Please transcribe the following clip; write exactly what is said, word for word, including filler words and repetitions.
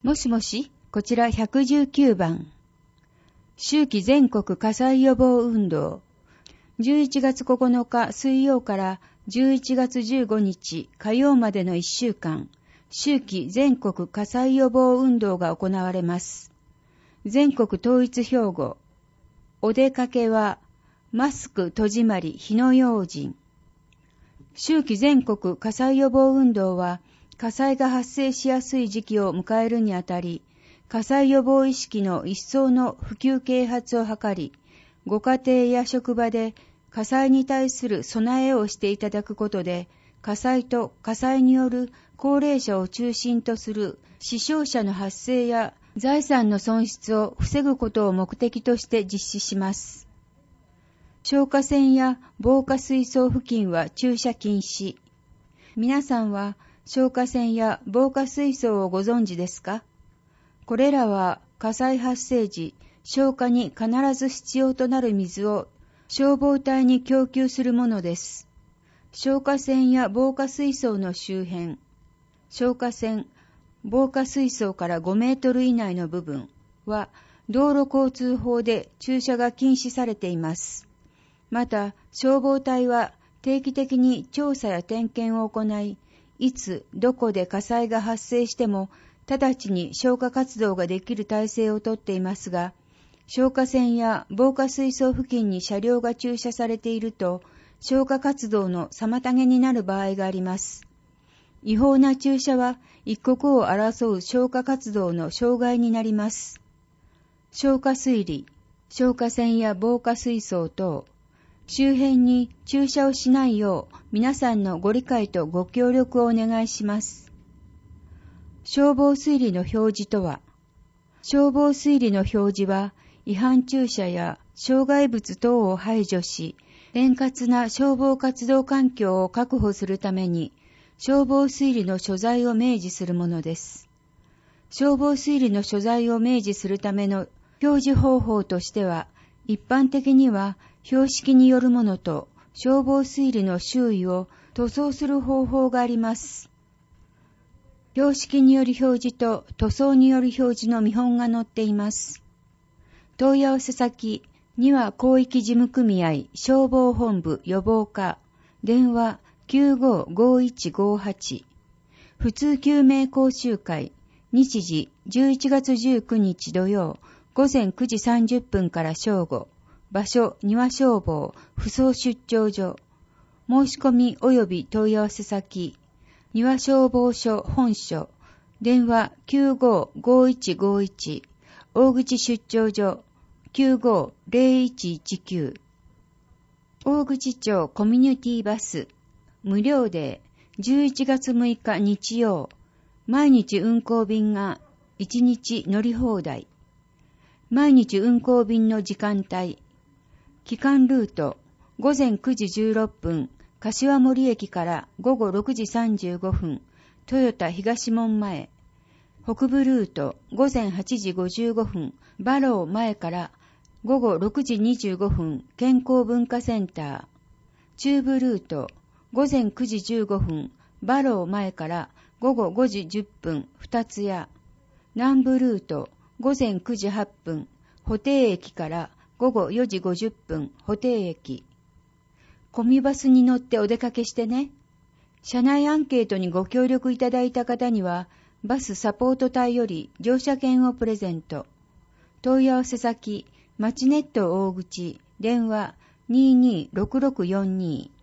もしもし、こちらひゃくじゅうきゅうばん。秋季全国火災予防運動。じゅういちがつここのか水曜からじゅういちがつじゅうごにち火曜までのいっしゅうかん、秋季全国火災予防運動が行われます。全国統一標語。お出かけはマスク戸締まり火の用心。秋季全国火災予防運動は、火災が発生しやすい時期を迎えるにあたり、火災予防意識の一層の普及啓発を図り、ご家庭や職場で火災に対する備えをしていただくことで、火災と火災による高齢者を中心とする死傷者の発生や財産の損失を防ぐことを目的として実施します。消火栓や防火水槽付近は駐車禁止。皆さんは消火栓や防火水槽をご存知ですか？これらは火災発生時、消火に必ず必要となる水を消防隊に供給するものです。消火栓や防火水槽の周辺、消火栓、防火水槽からごメートル以内の部分は道路交通法で駐車が禁止されています。また、消防隊は定期的に調査や点検を行い、いつどこで火災が発生しても直ちに消火活動ができる体制をとっていますが、消火栓や防火水槽付近に車両が駐車されていると消火活動の妨げになる場合があります。違法な駐車は一刻を争う消火活動の障害になります。消火水理、消火栓や防火水槽等、周辺に駐車をしないよう皆さんのご理解とご協力をお願いします。消防水理の表示とは、消防水理の表示は違反駐車や障害物等を排除し、円滑な消防活動環境を確保するために消防水理の所在を明示するものです。消防水理の所在を明示するための表示方法としては、一般的には標識によるものと消防水理の周囲を塗装する方法があります。標識による表示と塗装による表示の見本が載っています。問い合わせ先、には広域事務組合消防本部予防課、電話 きゅうごーごーいちごーはち、普通救命講習会、日時じゅういちがつじゅうくにち土曜、午前くじさんじゅっぷんから正午、場所、庭消防、扶桑出張所。申し込み及び問い合わせ先、庭消防署本所、電話 きゅうごーごーいちごーいち、大口出張所 きゅうごーぜろいちいちきゅう。大口町コミュニティバス、無料でじゅういちがつむいか日曜、毎日運行便がいちにち乗り放題。毎日運行便の時間帯、期間ルート、ごぜんくじじゅうろっぷん、柏森駅からごごろくじさんじゅうごふん、豊田東門前。北部ルート、ごぜんはちじごじゅうごふん、バロー前からごごろくじにじゅうごふん、健康文化センター。中部ルート、ごぜんくじじゅうごふん、バロー前からごごごじじゅっぷん、二つ屋。南部ルート、ごぜんくじはっぷん、保定駅からごごよじごじゅっぷん、保定駅。コミバスに乗ってお出かけしてね。車内アンケートにご協力いただいた方には、バスサポート隊より乗車券をプレゼント。問い合わせ先、マチネット大口、電話 にーにーろくろくよんにー。